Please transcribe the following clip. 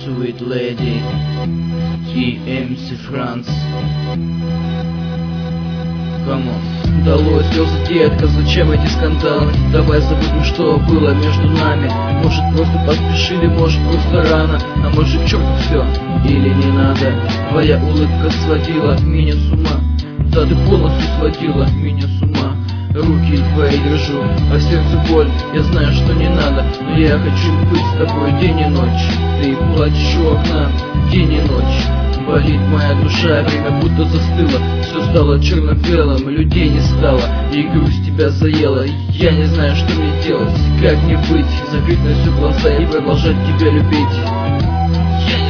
Sweet Lady и MC Franz. Долой слезы, детка, зачем эти скандалы? Давай забудем, что было между нами. Может, просто поспешили, может, просто рано, а может, к черту все, или не надо. Твоя улыбка сводила меня с ума, да ты полностью сводила меня с ума. Руки твои держу, а в сердце боль, я знаю, что не надо, но я хочу быть с тобой день и ночь. Ты плачешь у окна, день и ночь. Болит моя душа, время будто застыло, все стало черно-белым, людей не стало, и грусть тебя заела. Я не знаю, что мне делать, как мне быть, закрыть на все глаза и продолжать тебя любить.